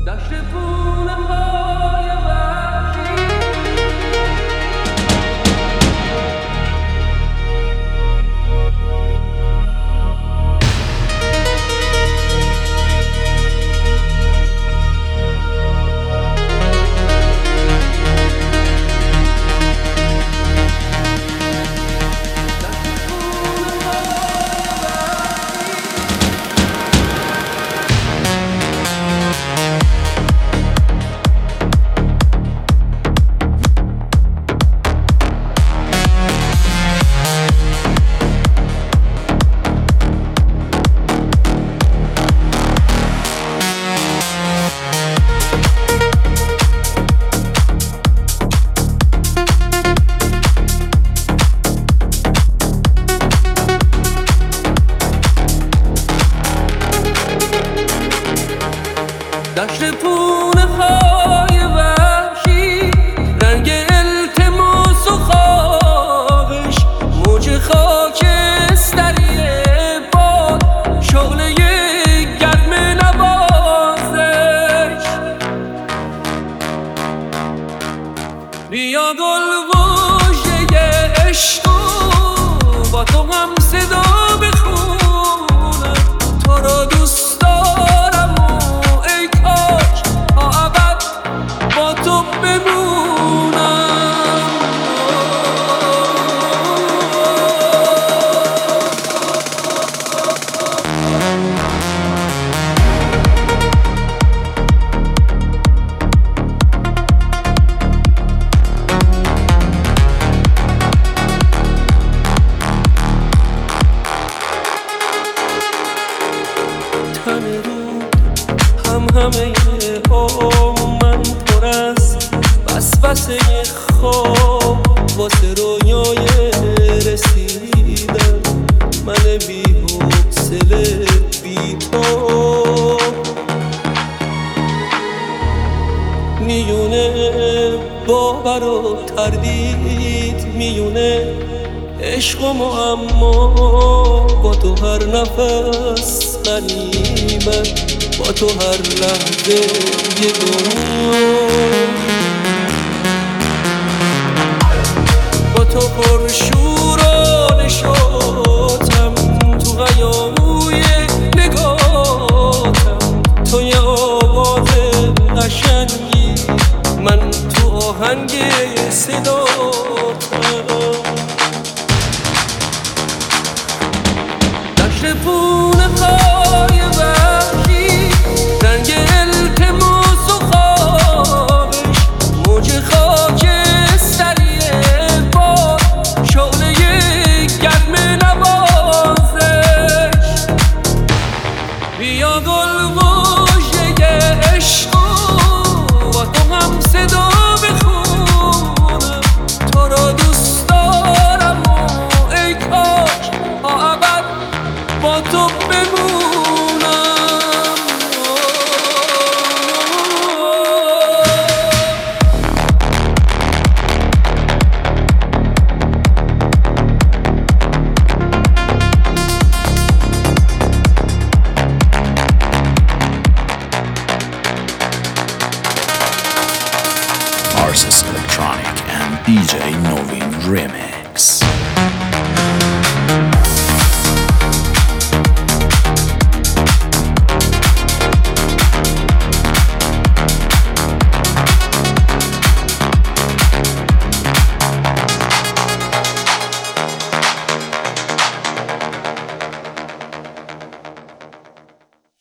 دشت پونه های وحشی، رنگ التماس و خوابش، موج خاکستری باد، شعله گرم نوازش. بیا گل واژه عشق با تو هم صدا بخونم، تو را دوست دارم و ای کاش تا ابد با تو بمونم. تن رود همه من پر از وسوسه خواب، واسه رویای رسیدن من بی حوصله بی تو. میونه باور و تردید، میونه عشق و معما، با تو هر نفس غنیمت، با تو هر لحظه یه دنیا. با تو پر شور و نشاطم، تو هیاهوی نگاتم، تو یه آواز قشنگی، من تو آهنگ صداتم. دشت پونه های وحشی، رنگ التماس و خوابش، موج خاکستری باد، شعله گرم نوازش. بیا گل واژه عشق با تو هم صدا بخونم، تو را دوست دارم و ای کاش تا ابد با تو بمونم. Arsis Electronic and DJ Novin Remix.